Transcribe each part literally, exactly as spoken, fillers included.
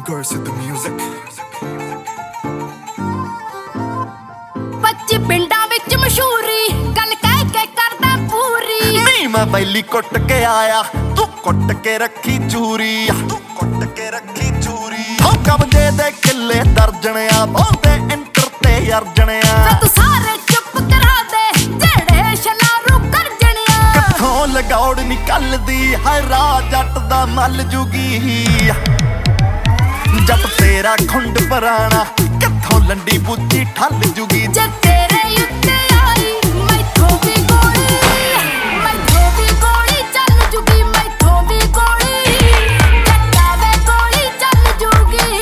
Girls with the music. ਪੱਚੀ ਪਿੰਡਾਂ ਵਿੱਚ ਮਸ਼ਹੂਰੀ ਗੱਲ ਕਹਿ ਕੇ ਕਰਦਾ ਪੂਰੀ। ਨਹੀਂ ਮੈਂ ਬੈਲੀ ਕੁੱਟ ਕੇ ਆਇਆ, ਤੂੰ ਕੁੱਟ ਕੇ ਰੱਖੀ ਚੂਰੀ, ਤੂੰ ਕੁੱਟ ਕੇ ਰੱਖੀ ਚੂਰੀ। ਹੋ ਕਬਜੇ ਦੇ ਕਿੱਲੇ ਦਰਜਣਿਆ, ਬਹੁਤੇ ਇੰਟਰ ਤੇ ਅਰਜਣਿਆ। ਤੂੰ ਸਾਰੇ ਚੁੱਪ ਕਰਾ ਦੇ ਜਿਹੜੇ ਸ਼ਲਾਰੂ ਕਰਜਣਿਆ। ਕਿੱਥੋਂ ਲਗੌੜ ਨਿਕਲਦੀ ਹੈ ਰਾਹ ਜੱਟ ਦਾ ਮੱਲ ਜੁਗੀ। ਜੱਟ ਤੇਰਾ ਖੁੰਡ ਪਰਾਣਾ, ਕਿੱਥੋਂ ਲੰਡੀ ਬੁੱਝੀ ਠੱਲ ਜੁਗੀ। ਜੇ ਤੇਰੇ ਉੱਤੇ ਆਈ ਮੈਥੋਂ ਵੀ ਗੋਲੀ, ਮੈਥੋਂ ਵੀ ਗੋਲੀ ਚੱਲ ਜੂਗੀ, ਮੈਥੋਂ ਵੀ ਗੋਲੀ। ਜੱਟਾਂ ਵੇ ਗੋਲੀ ਚੱਲ ਜੂਗੀ।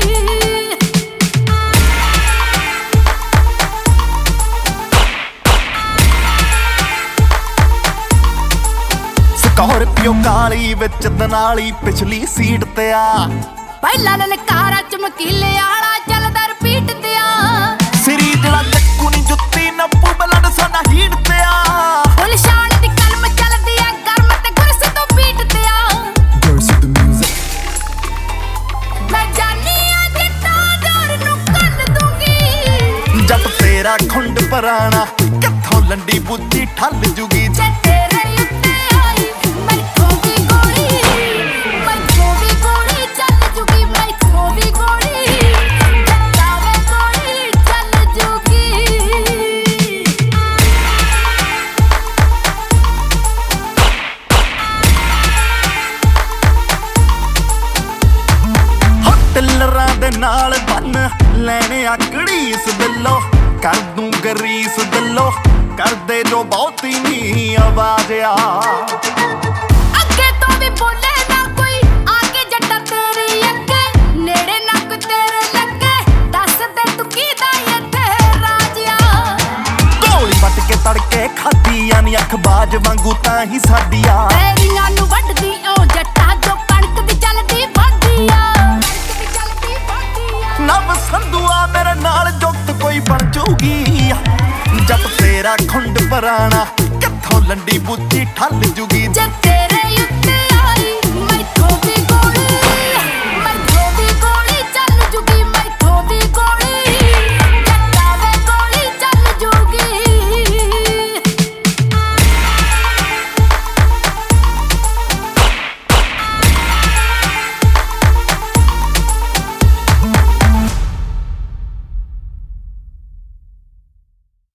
ਸਕਾਰਪੀਓ ਕਾਲੀ ਵਿੱਚ ਦਨਾਲੀ ਪਿਛਲੀ ਸੀਟ ਤੇ ਆ। ਪਹਿਲਾਂ ਨਨਕਾਰਾ ਚਮਕੀਲੇ ਆਲਾ ਚੱਲਦਾ ਰਿਪੀਟ ਤੇ ਆ। ਸਿਰੀ ਜਿਹੜਾ ਚੱਕੂ ਨੀ ਜੁੱਤੀ ਨੱਪੂ ਬਲੱਡ ਸਾਡਾ ਹੀਟ ਤੇ ਆ। ਫੁੱਲ ਸ਼ਾਨ ਦੀ ਕਲਮ ਚੱਲਦੀ ਆ ਗਰਮ ਤੇ ਗੁਰਸ ਤੋਂ ਬੀਟ ਤੇ ਆ। Girls with the music. ਮੈਂ ਜਾਨੀ ਆ ਜੱਟਾਂ ਦੌਰ ਨੂੰ ਕੱਲ ਦੂੰਗੀ। ਜੱਟ ਤੇਰਾ ਖੁੰਡ ਪਰਾਣਾ, ਕਿੱਥੋਂ ਲੰਡੀ ਬੁੱਝੀ ਠੱਲ ਜੁਗੀ। ਜੇ ਤੇਰੇ ਉੱਤੇ ਆਈ ਮੈਥੋਂ ਵੀ ਗੋਲੀ, ਮੈਥੋਂ ਵੀ ਗੋਲੀ ਚੱਲ ਜੂਗੀ, ਮੈਥੋਂ ਵੀ ਗੋਲੀ। ਜੱਟਾਂ ਵੇ ਗੋਲੀ ਚੱਲ ਜੂਗੀ। ਹੋ ਟਿੱਲਰਾਂ ਦੇ ਨਾਲ ਬੰਨ ਲੈਣੇ ਆ ਘੜੀਸ ਦਿਲੋਂ, ਕਰ ਦੂੰ ਗਰੀਸ ਦਿਲੋਂ। ਕਰਦੇ ਜੋ ਬਹੁਤੀ ਨੀ ਆਵਾਜ਼ ਆ। ਅੱਗੇ ਤੋਂ ਵੀ ਬੋਲੇ ਨਾ ਕੋਈ ਆ ਕੇ ਜੱਟਾਂ ਤੇਰੀ ਅੱਗੇ, ਨੇੜੇ ਨੱਕ ਤੇਰੇ ਲੱਗੇ। ਦੱਸ ਦੇ ਤੂੰ ਕਿਹਦਾ ਇੱਥੇ ਰਾਜ ਆ। ਗੋਲੀ ਵੱਟ ਕੇ ਤੜਕੇ ਖਾਧੀਆਂ ਨੀ ਅੱਖ ਬਾਜ ਵਾਂਗੂ ਤਾਂ ਹੀ ਸਾਡੀ ਆ। ਤੇਰੀਆਂ ਨੂੰ ਵੱਢਦੀ ਓ ਜੱਟਾਂ ਜੋ ਕਣਕ ਦੀ ਚੱਲਦੀ ਵਾਢੀ ਆ। ਕਣਕ ਦੀ ਚੱਲਦੀ ਵਾਢੀ ਆ। ਨਵ ਸੰਧੂਆ ਮੇਰੇ ਨਾਲ ਜੁਗਤ ਕੋਈ ਬਣ ਜੂਗੀ। ਜੱਟ ਤੇਰਾ ਖੁੰਡ ਪਰਾਣਾ, ਕਿੱਥੋਂ ਲੰਡੀ ਬੁੱਝੀ ਠੱਲ ਜੁਗੀ। ਜੇ ਤੇਰੇ ਉੱਤੇ ਆਈ ਮੈਥੋਂ ਵੀ